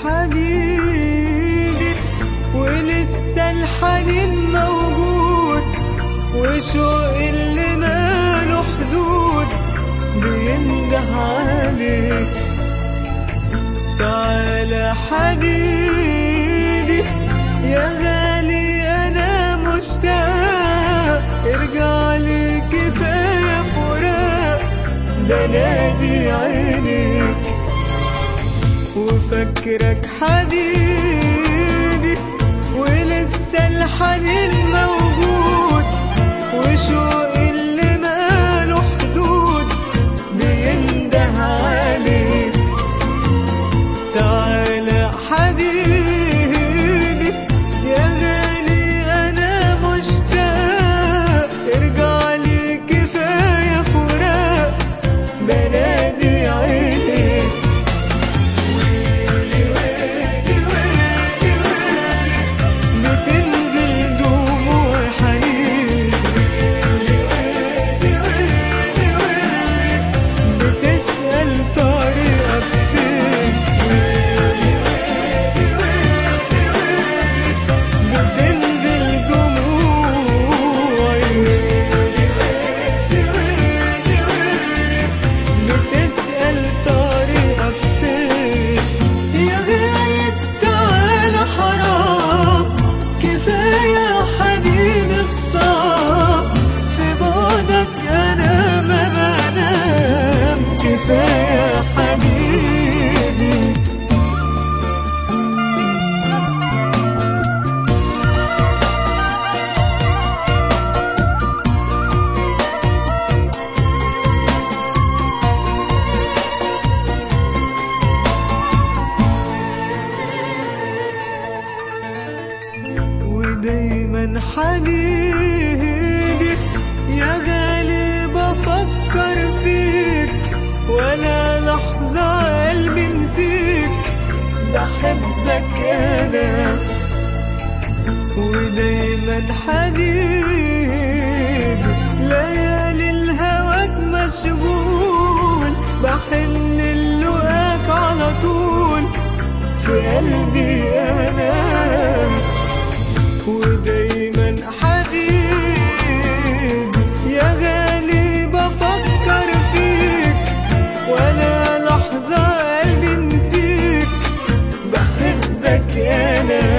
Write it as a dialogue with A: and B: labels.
A: حبيبي ولسه الحنين موجود، وشوق اللي ماله حدود بينده عليك. تعالى حبيبي يا غالي أنا مشتاق، ارجع لي كفاية فراق، بنادي عينيك وفكرك حبيبي ولسه الحنين موجود، وشوق اللي ماله حدود بينده عليك. تعالى حبيبي يا غالي أنا مشتاق، ارجع لي كفاية فراق، بنادي عينيك. ويلي ويلي ويلي ويلي بتنزل دموع حنين، ويلي ويلي ويلي ويلي بتسأل طريقك فين، ويلي ويلي ويلي ويلي بتنزل دموعي، ويلي ويلي ويلي ويلي بتسأل طريقك فين. يا غايب تعالى حرام، كفاية يا حبيبي خصام، في بعدك أنا ما بنام، كفاية يا حبيبي. ودايما حبيبي يا غالي بفكر فيك، ولا لحظة قلبي نسيك، بحبك أنا. ودايما حبيبي ليالي الهواك مشغول، بحن لقاك على طول في قلبي أنا. ودايما حبيبي يا غالي بفكر فيك، ولا لحظة قلبي نسيك، بحبك أنا.